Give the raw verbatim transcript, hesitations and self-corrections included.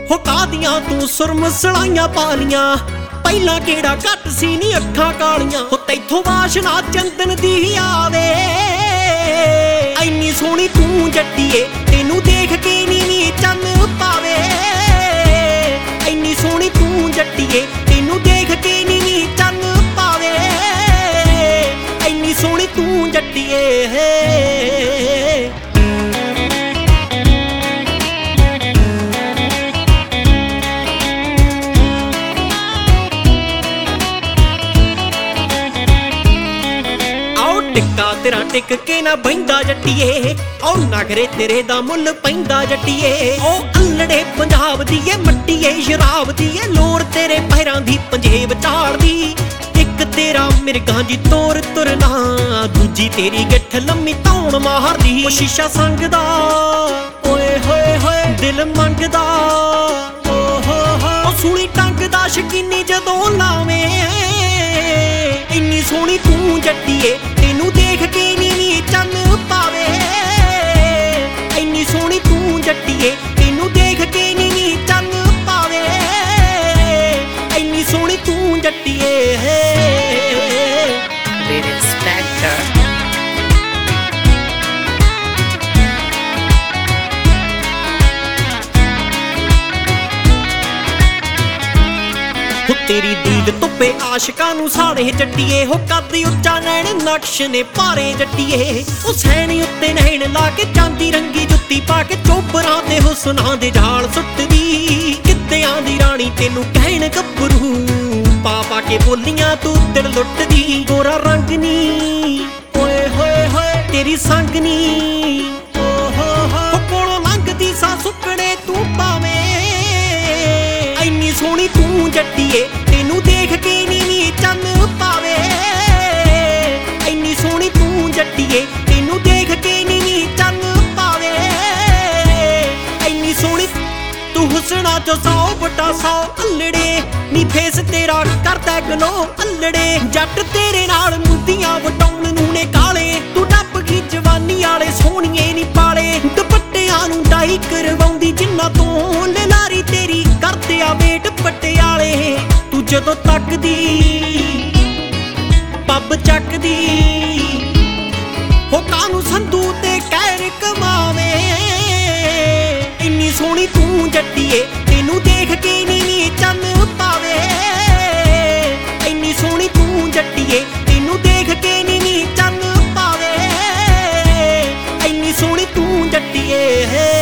हो कादियां तू सुरमसलाइयां पालियां पहला केड़ा घट सी नी अखां कालियां हो तैथों वाशना चंदन दी आवे इन्नी सोहनी तू जट्टीए तेनू देख के नी नी चन्न पावे इन्नी सोहनी तू जट्टीए तेनू देख के नी नी चन्न पावे इन्नी सोहनी तू जट्टीए टिक्का तेरा टिक के ना बहिंदा जट्टीए ओ नखरे तेरे दा मुल पैंदा जट्टीए ओ अल्लड़े पंजाब दी ए मट्टीए शराब दी ए लोर तेरे पैरां दी पंजेब झाड़दी इक तेरा मिर्गां दी तोर तुरना दूजी तेरी गिट्ठ लम्मी धौण मारदी ओ शीशा संगदा ओए होए होए दिल मंगदा ओ हो हो ओ सूली टंगदा शकीनी जदों लावे इन्नी सोहनी तू जट्टीए तेनू देख के नी नी चन्न पावे इन्नी सोहनी तू जट्टीए तेनू देख के नी नी चन्न पावे इन्नी सोहनी तू जट्टीए तेरी दीद तुप्पे आशिकां नू साड़े जट्टीए हो कद उच्चा नैन नक्श ने पारे जट्टीए ओ सैनी उत्ते नैन ला के चांदी रंगी जुत्ती पा के चोपरां ते हुस्नां दे झाल सुट्टदी किद्दियां दी रानी तेनू कहण गब्बरू पा पा के बोलियां तू दिल लुटदी गोरा रंग नी ओए होए होए तेरी संग नी ओ हो हो कोलों लंघदी सा सुकड़े तू पावे इन्नी सोहनी तू जट्टीए तेनू देख के नी नी चन्न पावे इन्नी सोहनी तू जट्टीए तेनू देख के नी नी चन्न पावे इन्नी सोहनी तू हुस्ना चो सौ बटा सौ अल्लड़े नी फेस तेरा करदा गलो अल्लड़े जट तेरे नाल मुंदियां वटाउण नू ने काले तू डब की जवानी आले सोहणीए नी पाले दुपट्टियां नू डाई करवाउंदी जिन्ना तों लारी तेरी करदे आ वेट पटियाले तू जदों तकदी पब चकदी हो कानू संधू ते कहर कमावे इन्नी सोहनी तू जट्टीए तेनू देख के नी नी चन्न पावे इन्नी सोहनी तू जट्टीए तेनू देख के नी नी चन्न पावे इन्नी सोहनी तू जट्टीए